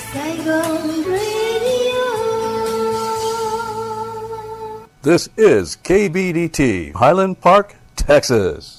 Saigon Radio. This is KBDT, Highland Park, Texas.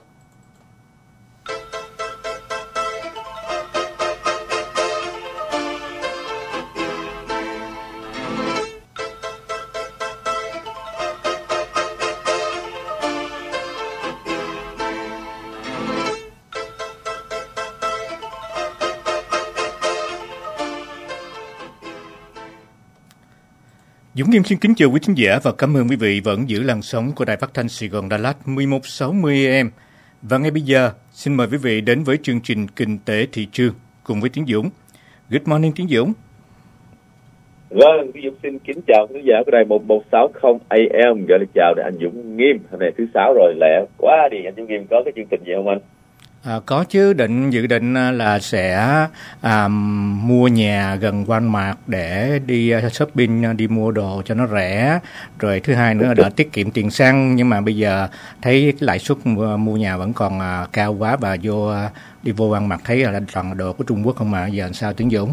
Dũng Nghiêm xin kính chào quý khán giả và cảm ơn quý vị vẫn giữ làn sóng của Đài Phát thanh Sài Gòn Đà Lạt 1160 AM. Và ngay bây giờ, xin mời quý vị đến với chương trình Kinh tế thị trường cùng với Tiến Dũng. Good morning Tiến Dũng. Vâng, Tiến Dũng xin kính chào khán giả của Đài 1160 AM. Gửi lời chào để anh Dũng Nghiêm. Hôm nay thứ Sáu rồi, lẹ quá đi. Anh Dũng Nghiêm có cái chương trình gì không anh? Có chứ, dự định là sẽ mua nhà gần Walmart để đi shopping, đi mua đồ cho nó rẻ. Rồi thứ hai nữa là đỡ tiết kiệm tiền xăng. Nhưng mà bây giờ thấy cái lãi suất mua nhà vẫn còn cao quá và đi vô Walmart thấy là toàn đồ của Trung Quốc không mà. Giờ làm sao Tiến Dũng?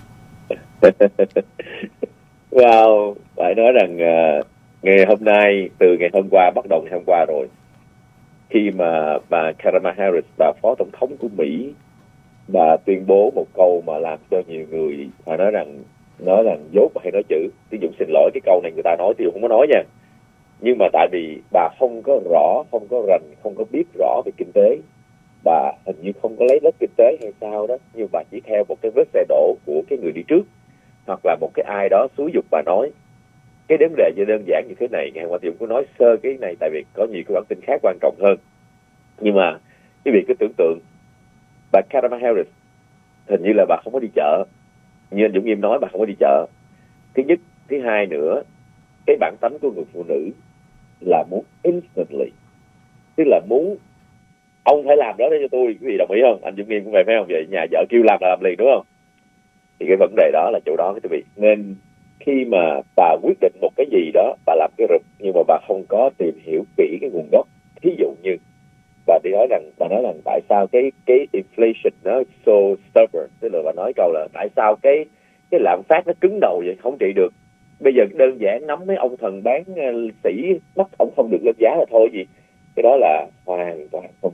Wow, phải nói rằng ngày hôm nay, từ ngày hôm qua, bắt đầu ngày hôm qua rồi, khi mà bà Kamala Harris, bà phó tổng thống của Mỹ, bà tuyên bố một câu mà làm cho nhiều người phải nói rằng dốt hay nói chữ. Tiến Dũng xin lỗi, cái câu này người ta nói thì không có nói nha, nhưng mà tại vì bà không có rõ, không có rành, không có biết rõ về kinh tế, bà hình như không có lấy lớp kinh tế hay sao đó, nhưng bà chỉ theo một cái vết xe đổ của cái người đi trước hoặc là một cái ai đó xúi giục bà nói. Cái vấn đề như đơn giản như thế này, ngày hôm qua thì cũng có nói sơ cái này tại vì có nhiều cái bản tin khác quan trọng hơn. Nhưng mà quý vị cứ tưởng tượng bà Kamala Harris hình như là bà không có đi chợ, như anh Dũng Nghiêm nói, bà không có đi chợ. Thứ nhất, thứ hai nữa, cái bản tánh của người phụ nữ là muốn instantly, tức là muốn ông phải làm đó để cho tôi. Quý vị đồng ý không? Anh Dũng Nghiêm cũng vậy phải không? Vậy nhà vợ kêu làm là làm liền đúng không? Thì cái vấn đề đó là chỗ đó quý vị. Nên khi mà bà quyết định một cái gì đó, bà làm cái rụp nhưng mà bà không có tìm hiểu kỹ cái nguồn gốc. Thí dụ như bà nói rằng tại sao cái inflation nó so stubborn, tức là bà nói câu là tại sao cái lạm phát nó cứng đầu vậy, không trị được. Bây giờ đơn giản nắm mấy ông thần bán sĩ bắt ông không được lên giá là thôi gì. Cái đó là hoàn toàn không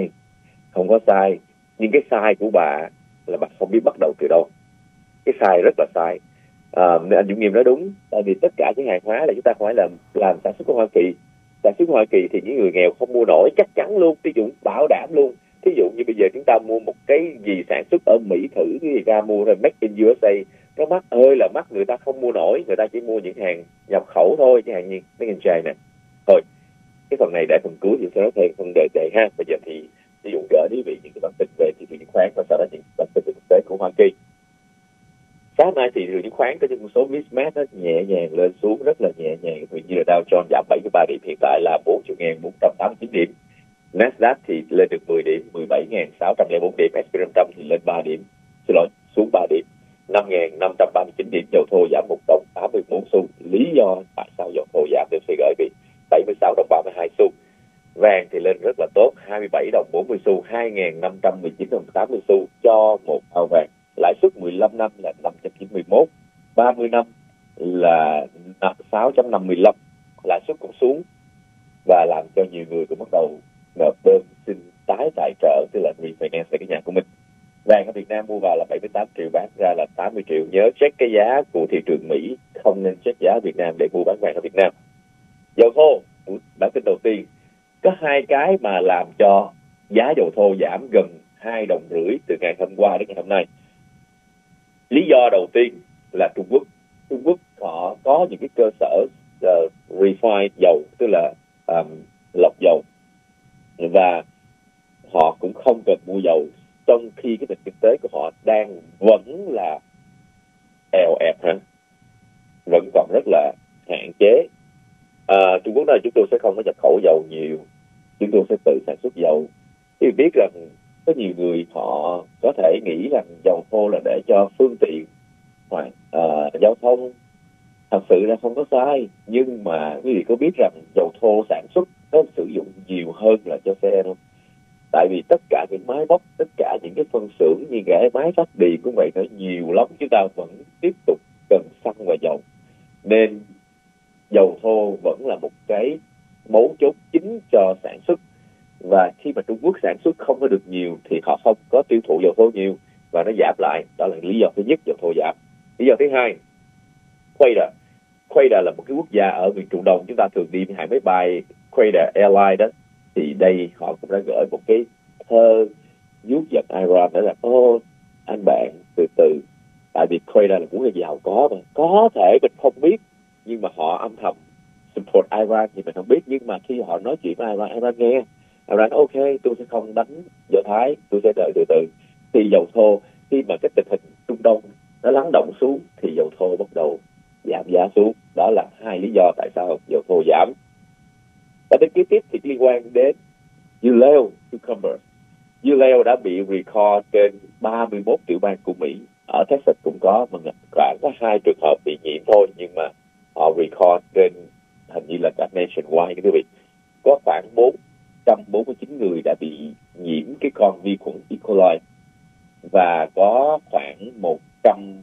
có sai. Nhưng cái sai của bà là bà không biết bắt đầu từ đâu. Cái sai rất là sai. Nên anh Dũng Nghiêm nói đúng, tại vì tất cả những hàng hóa là chúng ta phải làm sản xuất của Hoa Kỳ. Sản xuất của Hoa Kỳ thì những người nghèo không mua nổi, chắc chắn luôn. Ví dụ bảo đảm luôn. Thí dụ như bây giờ chúng ta mua một cái gì sản xuất ở Mỹ, thử cái gì ra mua rồi Make in USA, nó mắc ơi là mắc, người ta không mua nổi, người ta chỉ mua những hàng nhập khẩu thôi, chẳng hạn như Make in China. Thôi, cái phần này để phần cuối thì sẽ nói thêm phần đề ha. Bây giờ thì ví dụ gửi quý vị những cái bản tin về thị trường chứng khoán và sau đó những bản tin về thực tế của Hoa Kỳ. Sáng nay thì thị trường chứng khoán có những số mismatch nó nhẹ nhàng lên xuống, rất là nhẹ nhàng. Ví dụ như là Dow Jones giảm 73 điểm, hiện tại là 40.489 điểm. Nasdaq thì lên được 10 điểm, 17.604 điểm. S&P 500 thì lên 3 điểm, xuống 3 điểm, 5.539 điểm. Dầu thô giảm 1 đồng 84 xu. Lý do tại sao dầu thô giảm? Tôi sẽ gửi bị 76 đồng 32 xu. Vàng thì lên rất là tốt, 27 đồng 40 xu, 2.519 đồng 80 xu cho một ao vàng. Lãi suất 15 năm là 5.91, 30 năm là 6.55. Lãi suất cũng xuống và làm cho nhiều người cũng bắt đầu nộp đơn xin tái tài trợ, tức là refinance lại cái nhà của mình. Vàng ở Việt Nam mua vào là 78 triệu, bán ra là 80 triệu. Nhớ check cái giá của thị trường Mỹ, không nên check giá Việt Nam để mua bán vàng ở Việt Nam. Dầu thô, bản tin đầu tiên, có hai cái mà làm cho giá dầu thô giảm gần 2,5 đồng từ ngày hôm qua đến ngày hôm nay. Lý do đầu tiên là Trung Quốc. Trung Quốc họ có những cái cơ sở refine dầu, tức là lọc dầu, và họ cũng không cần mua dầu, trong khi cái nền kinh tế của họ vẫn là eo ẹp, vẫn còn rất là hạn chế. Trung Quốc nói chúng tôi sẽ không có nhập khẩu dầu nhiều, chúng tôi sẽ tự sản xuất dầu. Thì biết rằng có nhiều người họ có thể nghĩ rằng dầu thô là để cho phương tiện hoặc giao thông. Thật sự là không có sai, nhưng mà quý vị có biết rằng dầu thô sản xuất nó sử dụng nhiều hơn là cho xe không? Tại vì tất cả những máy móc, tất cả những cái phân xưởng như cái máy phát điện cũng vậy, nó nhiều lắm, chúng ta vẫn tiếp tục cần xăng và dầu. Nên dầu thô vẫn là một cái mấu chốt chính cho sản xuất. Và khi mà Trung Quốc sản xuất không có được nhiều thì họ không có tiêu thụ dầu thô nhiều và nó giảm lại. Đó là lý do thứ nhất, dầu thô giảm. Lý do thứ hai, Qatar là một cái quốc gia ở miền Trung Đông, chúng ta thường đi hãng máy bay Qatar Airlines đó, thì đây họ cũng đã gửi một cái thơ vuốt giận Iran, đó là anh bạn từ từ, tại vì Qatar là quốc gia giàu có mà, có thể mình không biết nhưng mà họ âm thầm support Iran thì mình không biết, nhưng mà khi họ nói chuyện với Iran nghe, Iran nói ok, tôi sẽ không đánh Do Thái, tôi sẽ đợi từ từ. Thì dầu thô, khi mà cái tình hình Trung Đông nó lắng động xuống thì dầu thô bắt đầu giảm giá xuống. Đó là hai lý do tại sao dầu thô giảm. Và đến kế tiếp thì liên quan đến dưa leo, cucumber. Dưa leo đã bị recall trên 31 tiểu bang của Mỹ. Ở Texas cũng có, mà khoảng có 2 trường hợp bị nhiễm thôi, nhưng mà họ recall trên hình như là cả nationwide. Quý vị, có khoảng 449 người đã bị nhiễm cái con vi khuẩn E. coli, và có khoảng 100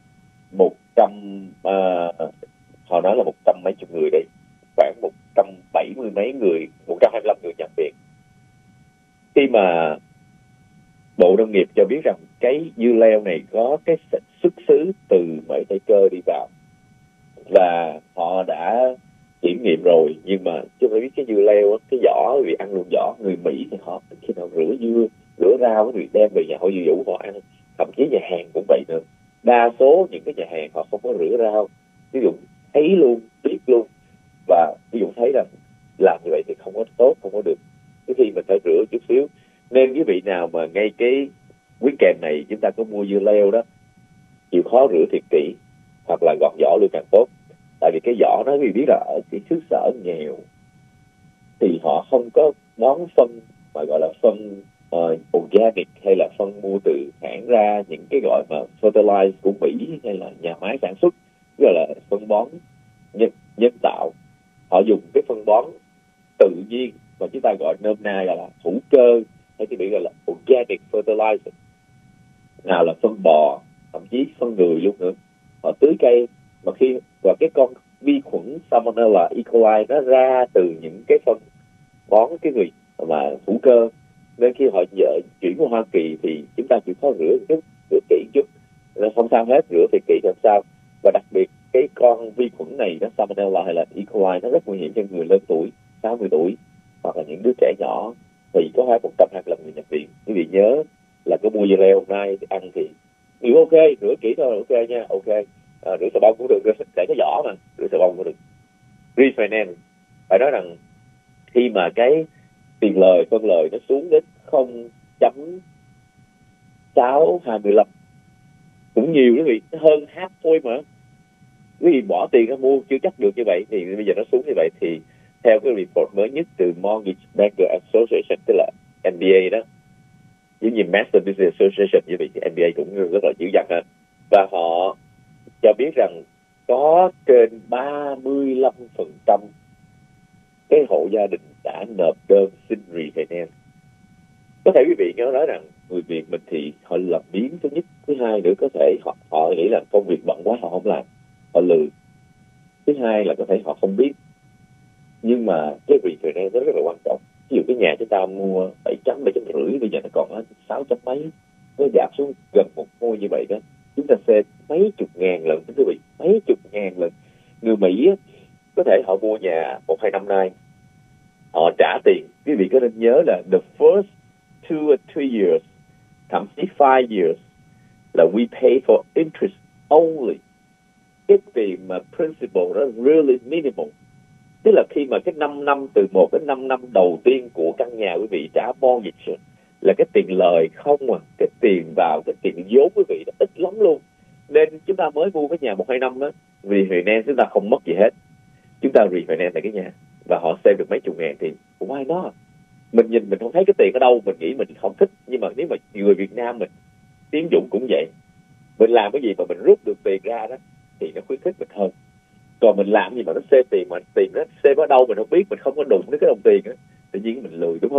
họ nói là 100 mấy chục người đây, khoảng 170 mấy người, 125 người nhập viện. Khi mà Bộ Nông nghiệp cho biết rằng cái dưa leo này có cái xuất xứ từ Mỹ Tây Cơ đi vào, và họ đã kiểm nghiệm rồi, nhưng mà chứ phải biết cái dưa leo, cái vỏ vì ăn luôn vỏ. Người Mỹ thì họ khi nào rửa rau thì đem về nhà họ dụ dụ họ ăn, thậm chí nhà hàng cũng vậy nữa. Đa số những cái nhà hàng họ không có rửa rau, ví dụ thấy luôn, biết luôn, và ví dụ thấy rằng làm như vậy thì không có tốt, không có được, cái khi mình phải rửa chút xíu. Nên quý vị nào mà ngay cái weekend này chúng ta có mua dưa leo đó, chịu khó rửa thiệt kỹ, hoặc là gọt vỏ luôn càng tốt. Tại vì cái vỏ nó, quý vị biết là ở cái xứ sở nghèo thì họ không có bón phân mà gọi là phân organic, hay là phân mua từ hãng ra, những cái gọi mà fertilize của Mỹ hay là nhà máy sản xuất, gọi là phân bón nhân tạo. Họ dùng cái phân bón tự nhiên mà chúng ta gọi nôm na là hữu cơ, hay cái bị gọi là organic fertilizer, nào là phân bò, thậm chí phân người luôn nữa. Họ tưới cây mà khi và cái con vi khuẩn Salmonella E. coli nó ra từ những cái phân bón cái người mà hữu cơ. Nên khi họ chuyển qua Hoa Kỳ thì chúng ta chỉ có rửa kỹ chút, không sao hết, rửa thì kỹ làm sao. Và đặc biệt cái con vi khuẩn này, nó Salmonella hay là E. coli, nó rất nguy hiểm cho người lớn tuổi, 60 tuổi, hoặc là những đứa trẻ nhỏ, thì có 125 người nhập viện. Quý vị nhớ là có mua dưa leo hôm nay ăn thì nếu ok, rửa kỹ thôi, ok nha, ok. Rửa xà bông cũng được, để cái vỏ mà, rửa xà bông cũng được. Refinance, phải nói rằng khi mà cái tiền lời, phân lời nó xuống đến 0.625 cũng nhiều, quý vị, nó hơn half thôi mà. Quý vị bỏ tiền ra mua chưa chắc được như vậy, thì bây giờ nó xuống như vậy. Thì theo cái report mới nhất từ Mortgage Banker Association, tức là MBA đó, giống như Master Business Association như vậy, thì MBA cũng rất là dữ dằn ha. Và họ cho biết rằng có trên 35% cái hộ gia đình đã nộp đơn xin refinance. Có thể quý vị nhớ nói rằng người Việt mình thì họ làm biếng, thứ nhất. Thứ hai nữa, có thể họ nghĩ là công việc bận quá họ không làm, họ lười. Thứ hai là có thể họ không biết. Nhưng mà cái refinance nó rất là quan trọng. Ví dụ cái nhà chúng ta mua 7.5, bây giờ nó còn ở 6 mấy, nó giảm xuống gần một ngôi như vậy đó. Chúng ta xem mấy chục ngàn lần, quý vị, mấy chục ngàn lần. Người Mỹ á, có thể họ mua nhà 1-2 năm nay, họ trả tiền. Quý vị có nên nhớ là the first 2 or 3 years, thậm chí 5 years, là we pay for interest only. Cái tiền mà principal đó really minimal. Tức là khi mà cái 5 năm, từ 1 đến 5 năm đầu tiên của căn nhà quý vị trả mortgage là cái tiền lời không à. Cái tiền vào, cái tiền vốn quý vị nó ít lắm luôn. Nên chúng ta mới mua cái nhà 1-2 năm đó, refinance chúng ta không mất gì hết. Chúng ta refinance lại cái nhà và họ save được mấy chục ngàn, thì why not? Mình nhìn mình không thấy cái tiền ở đâu, mình nghĩ mình không thích. Nhưng mà nếu mà người Việt Nam mình tín dụng cũng vậy, mình làm cái gì mà mình rút được tiền ra đó thì nó khuyến khích mình hơn. Còn mình làm gì mà nó save tiền, mà tiền nó save ở đâu mình không biết, mình không có đụng đến cái đồng tiền đó, tự nhiên mình lười, đúng không?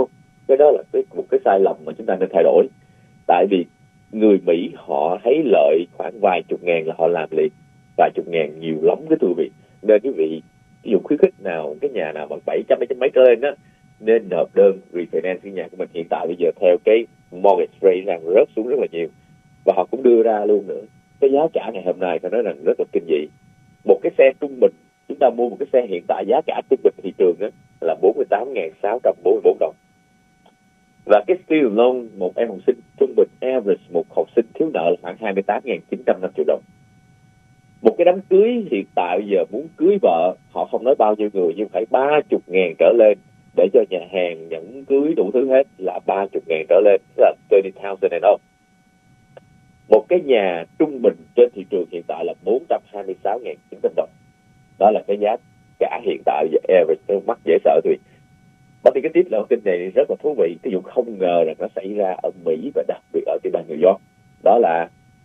cái đó là một cái sai lầm mà chúng ta nên thay đổi. Tại vì người Mỹ họ thấy lợi khoảng vài chục ngàn là họ làm liền, vài chục ngàn nhiều lắm cái thưa quý vị. Nên quý vị ví dụ khuyến khích nào cái nhà nào bằng 700 mấy trở lên đó nên nộp đơn refinance cái nhà của mình. Hiện tại bây giờ theo cái mortgage rate đang rớt xuống rất là nhiều, và họ cũng đưa ra luôn nữa cái giá cả ngày hôm nay phải nói rằng rất là kinh dị. Một cái xe trung bình, chúng ta mua một cái xe hiện tại giá cả trung bình thị trường đó là 48.644 đồng. Và cái student loan một em học sinh trung bình average, một học sinh thiếu nợ là khoảng 28.950 đồng. Một cái đám cưới hiện tại bây giờ muốn cưới vợ, họ không nói bao nhiêu người nhưng phải 30.000 trở lên để cho nhà hàng nhẫn cưới đủ thứ hết là 30.000 trở lên, tức là 30,000 and up. Một cái nhà trung bình trên thị trường hiện tại là 426.900 đồng. Đó là cái giá cả hiện tại average, mắc dễ sợ thôi. Bởi vì cái tiếp lộ tin này rất là thú vị. Ví dụ không ngờ rằng nó xảy ra ở Mỹ và đặc biệt ở tiểu bang New York. Đó là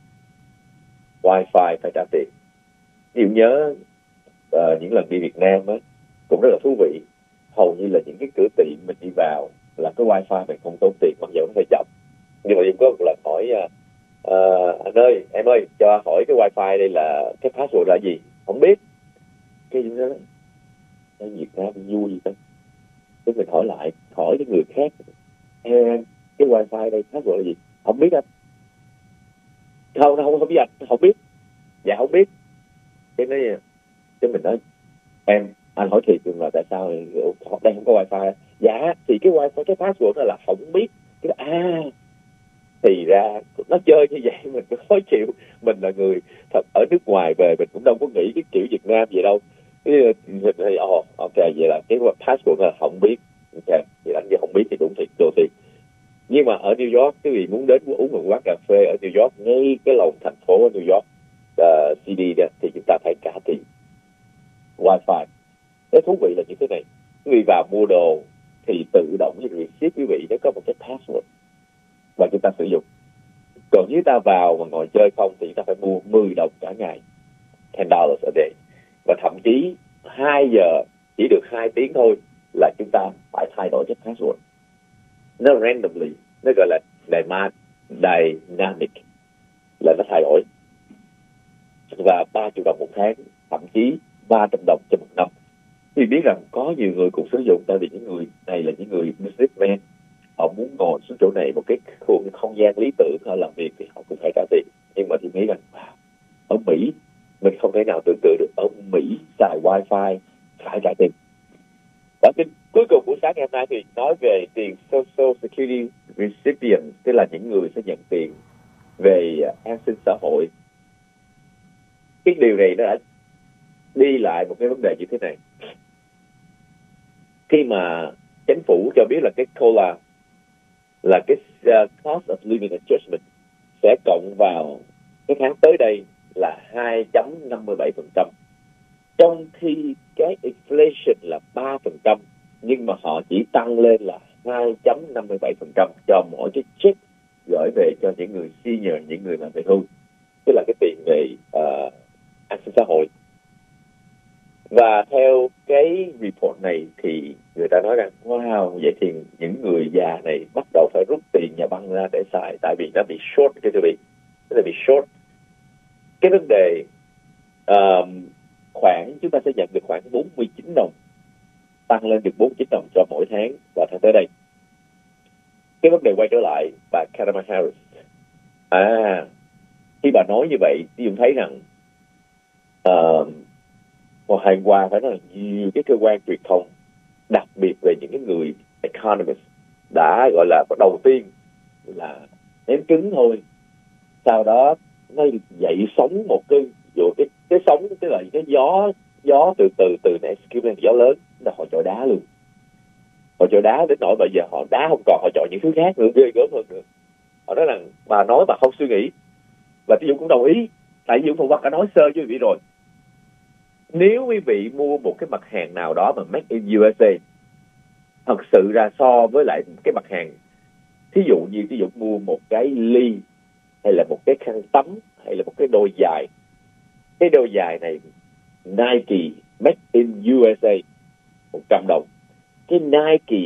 Wi-Fi phải trả tiền. Điều nhớ những lần đi Việt Nam á, cũng rất là thú vị. Hầu như là những cái cửa tiệm mình đi vào là cái Wi-Fi mình không tốn tiền, mặc dù nó hơi chậm. Nhưng mà em có một lần hỏi anh ơi, em ơi, cho hỏi cái Wi-Fi đây là cái password là gì? Không biết. Cái gì đó ở Việt Nam vui gì đó. Cái mình hỏi lại, hỏi cái người khác, cái Wi-Fi đây password là gì? Không biết anh. Không biết anh, không biết. Dạ không biết. Cái mình nói anh hỏi thiệt là tại sao đây không có Wi-Fi? Dạ thì cái Wi-Fi, cái password đó là không biết. Thì ra nó chơi như vậy mình cũng khó chịu. Mình là người thật ở nước ngoài về, mình cũng đâu có nghĩ cái kiểu Việt Nam vậy đâu. Ok, vậy là cái password là không biết. Ok, vậy anh không biết thì đúng thiệt, đồ thiệt. Nhưng mà ở New York, quý vị muốn đến uống một quán cà phê ở New York, ngay cái lòng thành phố ở New York City đó, thì chúng ta phải trả tiền Wi-Fi. Cái thú vị là như thế này, quý vị vào mua đồ thì tự động như receipt quý vị nó có một cái password và chúng ta sử dụng. Còn nếu ta vào mà ngồi chơi không thì chúng ta phải mua 10 đồng cả ngày, $10 a day. Và thậm chí 2 giờ chỉ được 2 tiếng thôi là chúng ta phải thay đổi cái password. Nó randomly, nó gọi là dynamic, là nó thay đổi. Và 30 đồng một tháng, thậm chí 300 đồng cho một năm. Thì biết rằng có nhiều người cũng sử dụng, tại vì những người này là những người businessman, họ muốn ngồi xuống chỗ này một cái không gian lý tưởng họ làm việc thì họ cũng phải trả tiền. Nhưng mà thì nghĩ rằng ở Mỹ mình không thể nào tưởng tượng được ở Mỹ xài Wi-Fi phải trả tiền. Bản tin cuối cùng của sáng ngày hôm nay thì nói về tiền Social Security recipient, tức là những người sẽ nhận tiền về an sinh xã hội. Cái điều này nó đã đi lại một cái vấn đề như thế này. Khi mà chính phủ cho biết là cái COLA là cái cost of living adjustment sẽ cộng vào cái tháng tới đây là 2.57%, trong khi cái inflation là 3%, nhưng mà họ chỉ tăng lên là 2.57% cho mỗi cái check gửi về cho những người senior, những người mà về hưu, tức là cái tiền về an sinh xã hội. Và theo cái report này thì người ta nói rằng wow, vậy thì những người già này bắt đầu phải rút tiền nhà băng ra để xài, tại vì nó bị short, nó bị short. Cái vấn đề khoản chúng ta sẽ nhận được khoảng 49 đồng, tăng lên được 49 đồng cho mỗi tháng vào tháng tới đây. Cái vấn đề quay trở lại bà Kamala Harris. Khi bà nói như vậy, thì chúng thấy rằng một ngày qua phải nói là nhiều cái cơ quan truyền thông, đặc biệt về những cái người economist, đã gọi là đầu tiên là ném trứng thôi, sau đó nó dậy sóng một cái sóng, tức là cái gió từ này kêu lên gió lớn, là họ chọi đá luôn. Họ chọi đá đến nỗi bây giờ họ đá không còn, họ chọi những thứ khác nữa, ghê gớm hơn nữa. Họ nói rằng bà nói bà không suy nghĩ, và Dũng cũng đồng ý, tại Dũng Phụ Bắc đã nói sơ với quý vị rồi. Nếu quý vị mua một cái mặt hàng nào đó mà made in USA, thật sự ra so với lại cái mặt hàng, thí dụ như ví dụ mua một cái ly hay là một cái khăn tắm hay là một cái đôi giày, cái đôi giày này Nike made in USA 100 đồng, cái Nike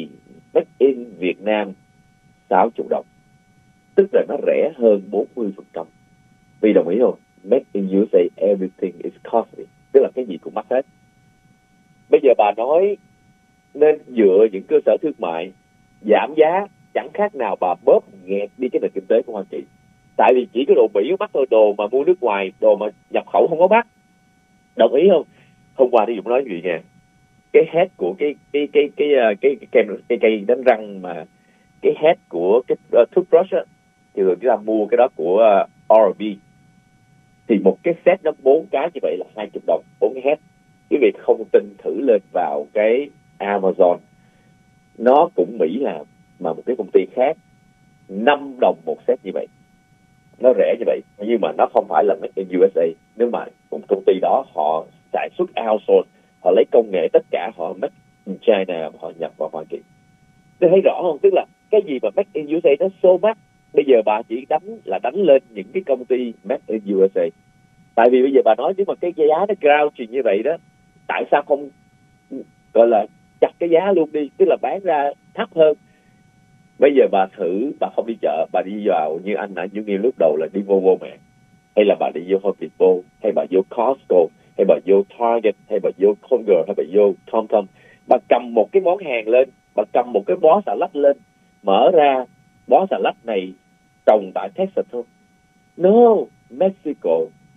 Made in Việt Nam 60 đồng, tức là nó rẻ hơn 40%. Vì đồng ý không? Made in USA, everything is costly, tức là cái gì cũng mắc hết. Bây giờ bà nói nên dựa những cơ sở thương mại giảm giá, chẳng khác nào bà bóp nghẹt đi cái nền kinh tế của Hoa Kỳ. Tại vì chỉ có đồ Mỹ mắc thôi, đồ mà mua nước ngoài, đồ mà nhập khẩu không có mắc. Đồng ý không? Hôm qua thì Dũng nói gì nha, cái head của cái cây đánh răng mà cái head của cái toothbrush á, thì người ta mua cái đó của Oral-B, thì một cái set nó 4 cái như vậy là 20 đồng 4 cái head. Quý vị không tin thử lên vào cái Amazon, nó cũng Mỹ làm mà một cái công ty khác 5 đồng một set như vậy, nó rẻ như vậy, nhưng mà nó không phải là made in USA. Nếu mà một công ty đó họ sản xuất outsource, họ lấy công nghệ tất cả, họ made in China, họ nhập vào Hoa Kỳ. Tôi thấy rõ không? Tức là cái gì mà made in USA nó so mắc. Bây giờ bà chỉ đánh lên những cái công ty made in USA. Tại vì bây giờ bà nói nếu mà cái giá nó gouge như vậy đó, tại sao không gọi là chặt cái giá luôn đi, tức là bán ra thấp hơn. Bây giờ bà thử, bà không đi chợ, bà đi vào như anh đã như lúc đầu là đi vô Walmart, hay là bà đi vô Home Depot, hay bà vô Costco, hay bà vô Target, hay bà vô Kroger, hay bà vô TomTom, bà cầm một cái món hàng lên, bà cầm một cái bó xà lách lên, mở ra bó xà lách này trồng tại Texas không? No, Mexico,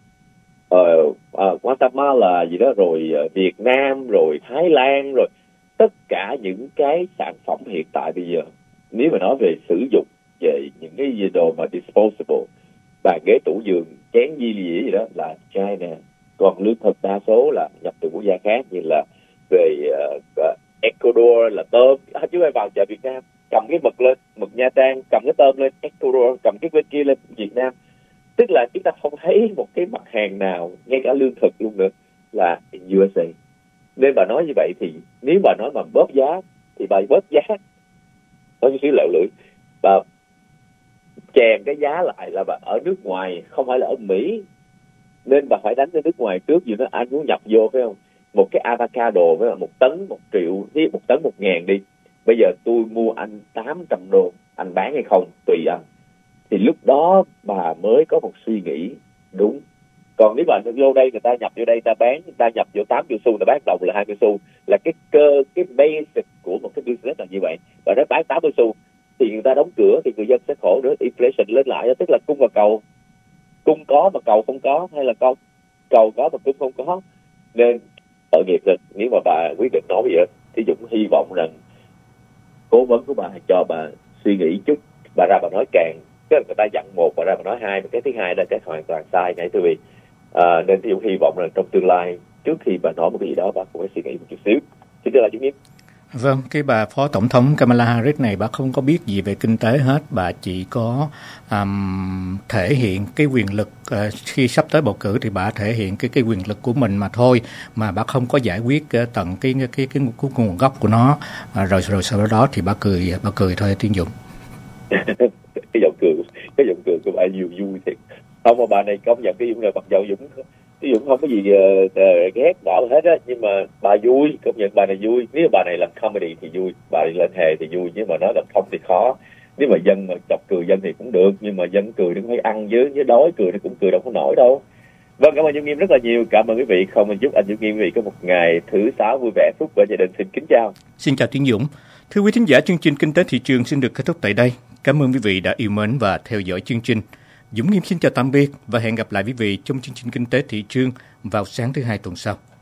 Guatemala gì đó, rồi Việt Nam, rồi Thái Lan, rồi tất cả những cái sản phẩm hiện tại bây giờ, nếu mà nói về sử dụng, về những cái đồ mà disposable, bàn ghế tủ giường, chén dĩa gì đó là China. Còn lương thực đa số là nhập từ quốc gia khác, như là về Ecuador là tôm. Chú ơi, vào chợ Việt Nam cầm cái mực lên, mực Nha Trang, cầm cái tôm lên Ecuador, cầm cái bên kia lên Việt Nam. Tức là chúng ta không thấy một cái mặt hàng nào, ngay cả lương thực luôn nữa, là in USA. Nên bà nói như vậy thì nếu bà nói mà bóp giá thì bà bóp giá có chút xíu lẹo lưỡi, bà chèn cái giá lại là bà ở nước ngoài, không phải là ở Mỹ. Nên bà phải đánh ở nước ngoài trước, vì nó anh muốn nhập vô phải không? Một cái avocado với 1 tấn 1 triệu, 1 tấn 1.000 đi. Bây giờ tôi mua anh 800 đô, anh bán hay không tùy anh. Thì lúc đó bà mới có một suy nghĩ đúng. Còn nếu bà vô đây, người ta nhập vô đây, ta bán, người ta nhập vô 8 xu, ta bán đồng là 20 xu, là cái basic của một cái business là như vậy. Và nó bán 80 xu thì người ta đóng cửa, thì người dân sẽ khổ nữa, inflation lên lại, tức là cung và cầu, cung có mà cầu không có, hay là cầu có mà cung không có. Nên tội nghiệp rồi, nếu mà bà quyết định nói vậy, thì Dũng hy vọng rằng cố vấn của bà cho bà suy nghĩ chút, bà ra bà nói càng, tức là người ta dặn một, bà ra bà nói hai, cái thứ hai là cái hoàn toàn sai ngay thưa vị. Nên thì Dũng hy vọng rằng trong tương lai, trước khi bà nói một cái gì đó, bà cũng phải suy nghĩ một chút xíu. Xin thưa là Dũng Nghiêm. Vâng, cái bà Phó Tổng thống Kamala Harris này, bà không có biết gì về kinh tế hết. Bà chỉ có thể hiện cái quyền lực, khi sắp tới bầu cử thì bà thể hiện cái quyền lực của mình mà thôi. Mà bà không có giải quyết tận cái nguồn gốc của nó. Rồi sau đó thì bà cười thôi Tiến Dũng. cái giọng cười của bà nhiều vui thiệt. Không, mà bà này công nhận cái Dũng này, mặc dầu Dũng không có gì ghét bỏ hết á, nhưng mà bà vui, công nhận bà này vui. Nếu mà bà này làm comedy thì vui, bà này lên hề thì vui, nhưng mà nói làm không thì khó. Nếu mà dân mà chọc cười dân thì cũng được, nhưng mà dân cười nó phải ăn với đói cười nó cũng cười đâu có nổi đâu. Vâng, cảm ơn Dũng Nghiêm rất là nhiều. Cảm ơn quý vị. Không mình chúc anh Dũng Nghiêm quý vị có một ngày thứ Sáu vui vẻ, phúc và gia đình. Xin kính chào. Xin chào Tiến Dũng. Thưa quý thính giả, chương trình Kinh tế thị trường xin được kết thúc tại đây. Cảm ơn quý vị đã yêu mến và theo dõi chương trình. Dũng Nghiêm xin chào tạm biệt và hẹn gặp lại quý vị trong chương trình Kinh tế thị trường vào sáng thứ Hai tuần sau.